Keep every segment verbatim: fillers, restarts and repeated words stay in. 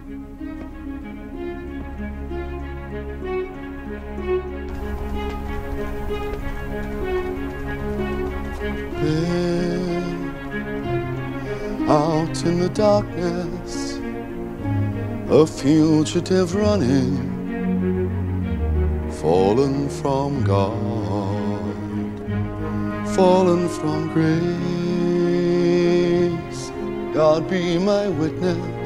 There, out in the darkness, a fugitive running, fallen from God, fallen from grace. God be my witness,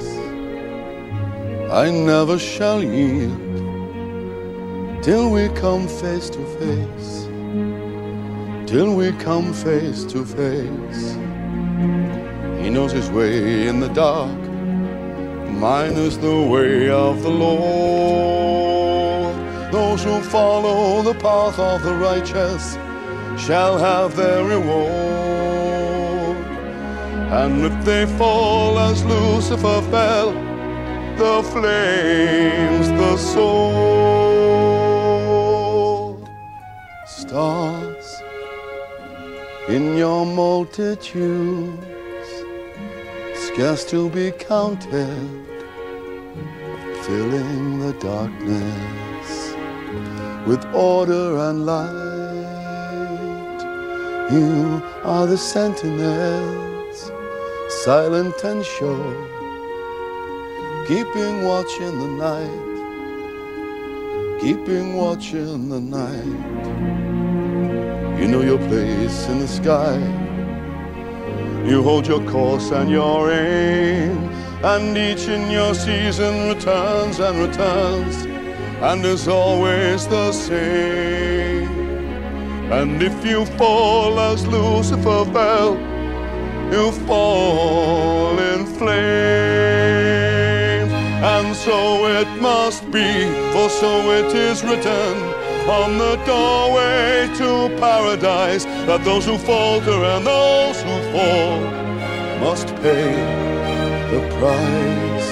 I never shall yield till we come face to face, till we come face to face. He knows his way in the dark, mine is the way of the Lord. Those who follow the path of the righteous shall have their reward. And if they fall as Lucifer fell, the flames, the sword. Stars in your multitudes, scarce to be counted, filling the darkness with order and light. You are the sentinels, silent and sure, keeping watch in the night, keeping watch in the night. You know your place in the sky, you hold your course and your aim, and each in your season returns and returns, and is always the same. And if you fall as Lucifer fell, you fall in flames. And so it must be, for so it is written on the doorway to paradise, that those who falter and those who fall must pay the price.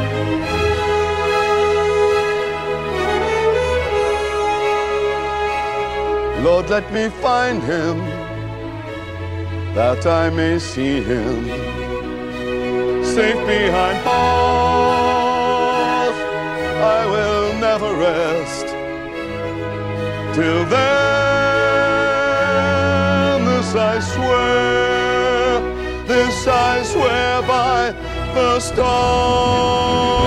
Lord, let me find him, that I may see him safe behind bars. I will never rest till then. This I swear, this I swear by the stars.